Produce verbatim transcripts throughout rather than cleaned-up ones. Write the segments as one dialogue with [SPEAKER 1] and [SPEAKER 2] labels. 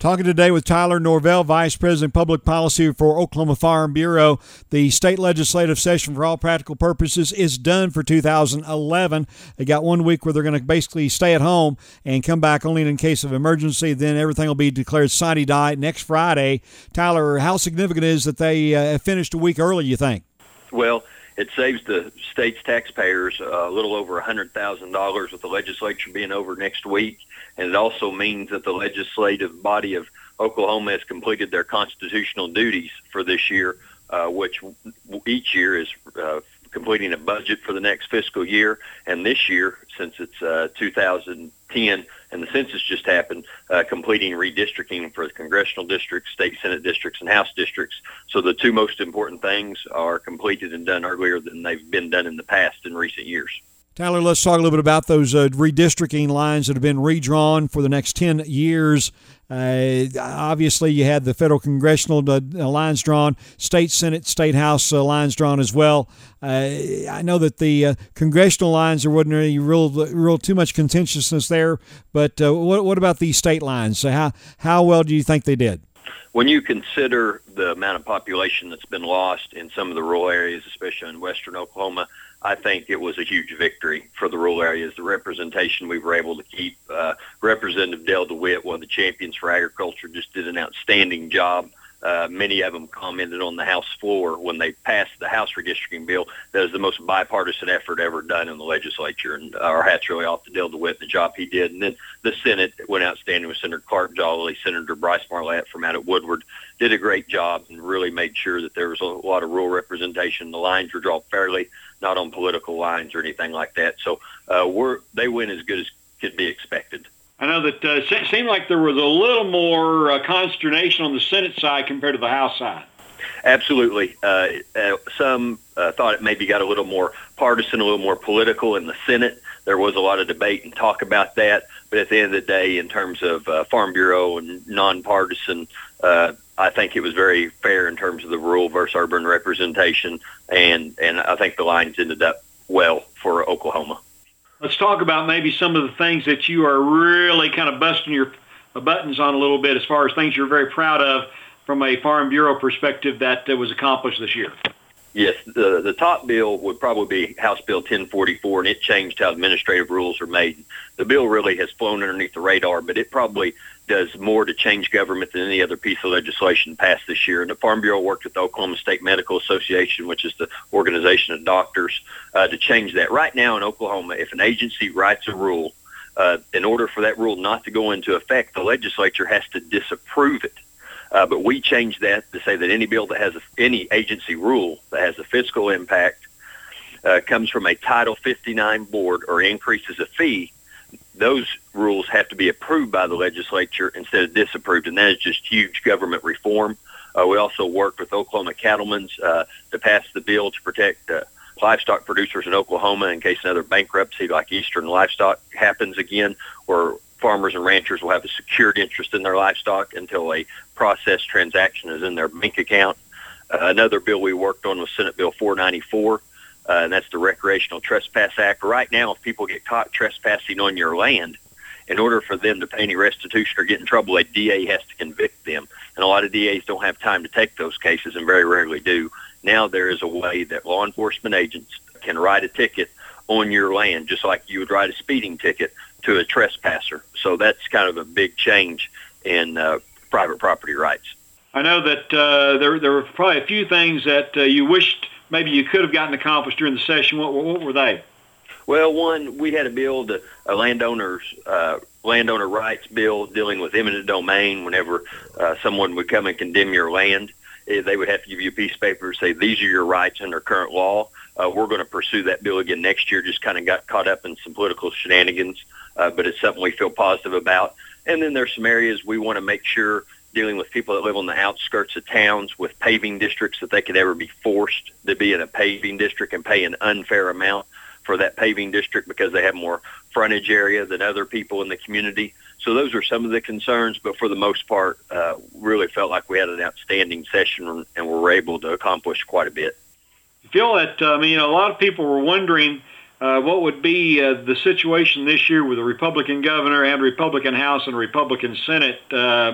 [SPEAKER 1] Talking today with Tyler Norvell, Vice President Public Policy for Oklahoma Farm Bureau. The state legislative session, for all practical purposes, is done for two thousand eleven. They got one week where they're going to basically stay at home and come back only in case of emergency. Then everything will be declared sine die next Friday. Tyler, how significant is that they uh, finished a week early, you think?
[SPEAKER 2] Well, it saves the state's taxpayers a little over one hundred thousand dollars with the legislature being over next week. And it also means that the legislative body of Oklahoma has completed their constitutional duties for this year, uh, which each year is uh, completing a budget for the next fiscal year. And this year, since it's uh, two thousand ten and the census just happened, uh, completing redistricting for the congressional districts, state senate districts, and House districts. So the two most important things are completed and done earlier than they've been done in the past in recent years.
[SPEAKER 1] Tyler, let's talk a little bit about those uh, redistricting lines that have been redrawn for the next ten years. Uh, obviously, you had the federal congressional uh, lines drawn, state senate, state house uh, lines drawn as well. Uh, I know that the uh, congressional lines, there wasn't really real, real too much contentiousness there, but uh, what, what about these state lines? So how, how well do you think they did?
[SPEAKER 2] When you consider the amount of population that's been lost in some of the rural areas, especially in western Oklahoma, I think it was a huge victory for the rural areas. The representation we were able to keep. Uh, Representative Dale DeWitt, one of the champions for agriculture, just did an outstanding job. Uh, many of them commented on the House floor when they passed the House redistricting bill. That was the most bipartisan effort ever done in the legislature, and our hat's really off to Dale DeWitt, the job he did. And then the Senate went outstanding with Senator Clark Jolly. Senator Bryce Marlette from out at Woodward did a great job and really made sure that there was a lot of rural representation. The lines were drawn fairly, not on political lines or anything like that. So uh, we're they went as good as could be expected.
[SPEAKER 3] I know that uh, it seemed like there was a little more uh, consternation on the Senate side compared to the House side.
[SPEAKER 2] Absolutely. Uh, uh, some uh, thought it maybe got a little more partisan, a little more political in the Senate. There was a lot of debate and talk about that. But at the end of the day, in terms of uh, Farm Bureau and nonpartisan, uh, I think it was very fair in terms of the rural versus urban representation. And, and I think the lines ended up well for Oklahoma.
[SPEAKER 3] Let's talk about maybe some of the things that you are really kind of busting your buttons on a little bit as far as things you're very proud of from a Farm Bureau perspective that uh, was accomplished this year.
[SPEAKER 2] Yes, the the top bill would probably be House Bill ten forty-four, and it changed how administrative rules are made. The bill really has flown underneath the radar, but it probably does more to change government than any other piece of legislation passed this year. And the Farm Bureau worked with the Oklahoma State Medical Association, which is the organization of doctors, uh, to change that. Right now in Oklahoma, if an agency writes a rule, uh, in order for that rule not to go into effect, the legislature has to disapprove it. Uh, but we changed that to say that any bill that has a, any agency rule that has a fiscal impact uh, comes from a Title fifty-nine board or increases a fee, those rules have to be approved by the legislature instead of disapproved, and that is just huge government reform. Uh, we also worked with Oklahoma Cattlemen's uh, to pass the bill to protect uh, livestock producers in Oklahoma in case another bankruptcy like Eastern Livestock happens again, where farmers and ranchers will have a secured interest in their livestock until a processed transaction is in their bank account. Uh, another bill we worked on was Senate Bill four ninety-four, uh, and that's the Recreational Trespass Act. Right now, if people get caught trespassing on your land, in order for them to pay any restitution or get in trouble, a D A has to convict them. And a lot of D As don't have time to take those cases and very rarely do. Now there is a way that law enforcement agents can write a ticket on your land, just like you would write a speeding ticket to a trespasser. So that's kind of a big change in uh, private property rights.
[SPEAKER 3] I know that uh, there there were probably a few things that uh, you wished maybe you could have gotten accomplished during the session. What, what were they?
[SPEAKER 2] Well, one, we had a bill, to, a landowner's uh, landowner rights bill dealing with eminent domain. Whenever uh, someone would come and condemn your land, eh, they would have to give you a piece of paper and say, these are your rights under current law. Uh, we're going to pursue that bill again next year. Just kind of got caught up in some political shenanigans, uh, but it's something we feel positive about. And then there's some areas we want to make sure, dealing with people that live on the outskirts of towns with paving districts, that they could ever be forced to be in a paving district and pay an unfair amount for that paving district because they have more frontage area than other people in the community. So those are some of the concerns, but for the most part, uh, really felt like we had an outstanding session and were able to accomplish quite a bit.
[SPEAKER 3] I feel that, uh, I mean, a lot of people were wondering uh, what would be uh, the situation this year with a Republican governor and a Republican House and a Republican Senate. Uh,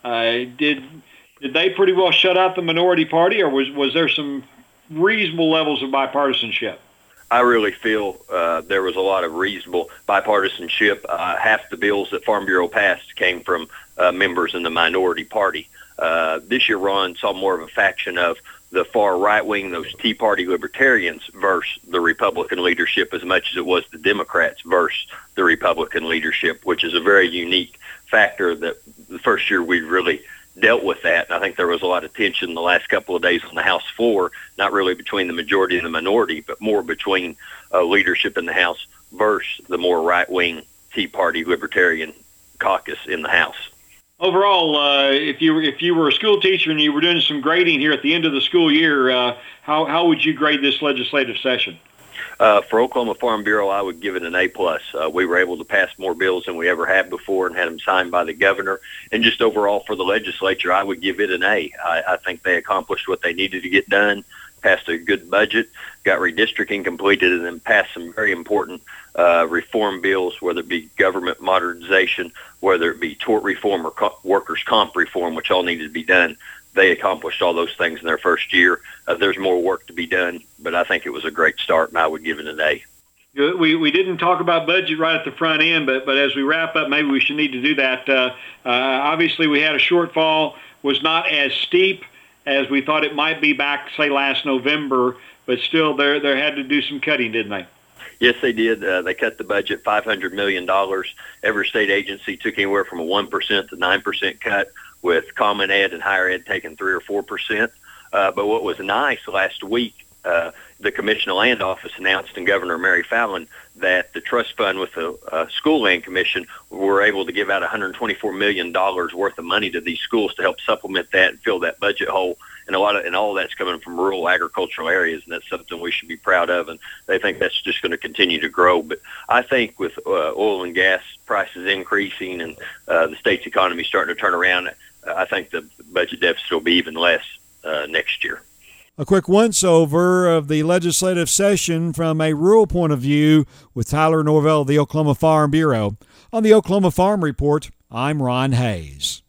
[SPEAKER 3] Uh, did did they pretty well shut out the minority party, or was was there some reasonable levels of bipartisanship?
[SPEAKER 2] I really feel uh, there was a lot of reasonable bipartisanship. Uh, half the bills that Farm Bureau passed came from uh, members in the minority party. Uh, this year, Ron saw more of a faction of the far right wing, those Tea Party libertarians, versus the Republican leadership as much as it was the Democrats versus the Republican leadership, which is a very unique factor that the first year we really dealt with that. And I think there was a lot of tension the last couple of days on the House floor, not really between the majority and the minority, but more between uh, leadership in the House versus the more right-wing Tea Party libertarian caucus in the House.
[SPEAKER 3] Overall, uh, if you were, if you were a school teacher and you were doing some grading here at the end of the school year, uh, how how would you grade this legislative session?
[SPEAKER 2] Uh, for Oklahoma Farm Bureau, I would give it an A plus. Uh, we were able to pass more bills than we ever had before and had them signed by the governor. And just overall for the legislature, I would give it an A. I, I think they accomplished what they needed to get done, passed a good budget, got redistricting completed, and then passed some very important uh, reform bills, whether it be government modernization, whether it be tort reform or co- workers' comp reform, which all needed to be done. They accomplished all those things in their first year. Uh, there's more work to be done, but I think it was a great start, and I would give it an A.
[SPEAKER 3] We we didn't talk about budget right at the front end, but but as we wrap up, maybe we should need to do that. Uh, uh, obviously, we had a shortfall, was not as steep as we thought it might be back, say, last November, but still they they had to do some cutting, didn't they?
[SPEAKER 2] Yes, they did. Uh, they cut the budget five hundred million dollars. Every state agency took anywhere from a one percent to nine percent cut, with Common Ed and Higher Ed taking three or four percent. Uh, but what was nice last week, uh, the Commission of Land Office announced, and Governor Mary Fallin, that the trust fund with the uh, School Land Commission were able to give out one hundred twenty-four million dollars worth of money to these schools to help supplement that and fill that budget hole. And a lot of, and all of that's coming from rural agricultural areas, and that's something we should be proud of. And they think that's just going to continue to grow. But I think with uh, oil and gas prices increasing and uh, the state's economy starting to turn around, I think the budget deficit will be even less uh, next year.
[SPEAKER 1] A quick once-over of the legislative session from a rural point of view with Tyler Norvell of the Oklahoma Farm Bureau. On the Oklahoma Farm Report, I'm Ron Hayes.